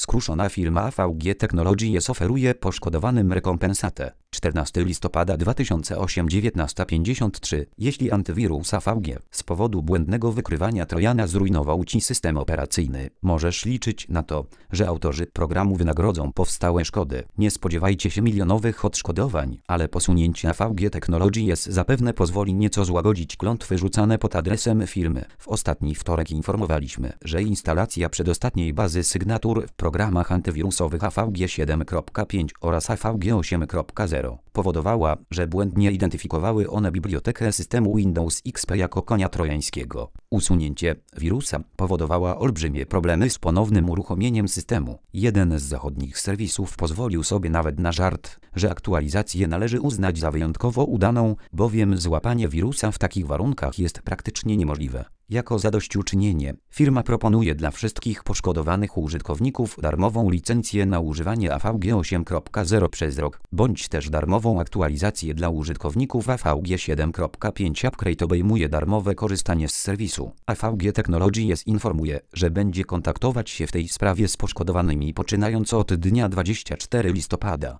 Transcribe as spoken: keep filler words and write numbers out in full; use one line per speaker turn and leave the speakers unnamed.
Skruszona firma A V G Technologies oferuje poszkodowanym rekompensatę. czternastego listopada dwa tysiące ósmego dziewiętnaście pięćdziesiąt trzy. Jeśli antywirus A V G z powodu błędnego wykrywania trojana zrujnował Ci system operacyjny, możesz liczyć na to, że autorzy programu wynagrodzą powstałe szkody. Nie spodziewajcie się milionowych odszkodowań, ale posunięcie A V G Technologies zapewne pozwoli nieco złagodzić klątwy rzucane pod adresem firmy. W ostatni wtorek informowaliśmy, że instalacja przedostatniej bazy sygnatur w programach antywirusowych A V G siedem kropka pięć oraz A V G osiem kropka zero powodowała, że błędnie identyfikowały one bibliotekę systemu Windows X P jako konia trojańskiego. Usunięcie wirusa powodowała olbrzymie problemy z ponownym uruchomieniem systemu. Jeden z zachodnich serwisów pozwolił sobie nawet na żart, że aktualizację należy uznać za wyjątkowo udaną, bowiem złapanie wirusa w takich warunkach jest praktycznie niemożliwe. Jako zadośćuczynienie, firma proponuje dla wszystkich poszkodowanych użytkowników darmową licencję na używanie A V G osiem kropka zero przez rok, bądź też darmową aktualizację dla użytkowników A V G siedem kropka pięć. Upgrade obejmuje darmowe korzystanie z serwisu. A V G Technologies informuje, że będzie kontaktować się w tej sprawie z poszkodowanymi poczynając od dnia dwudziestego czwartego listopada.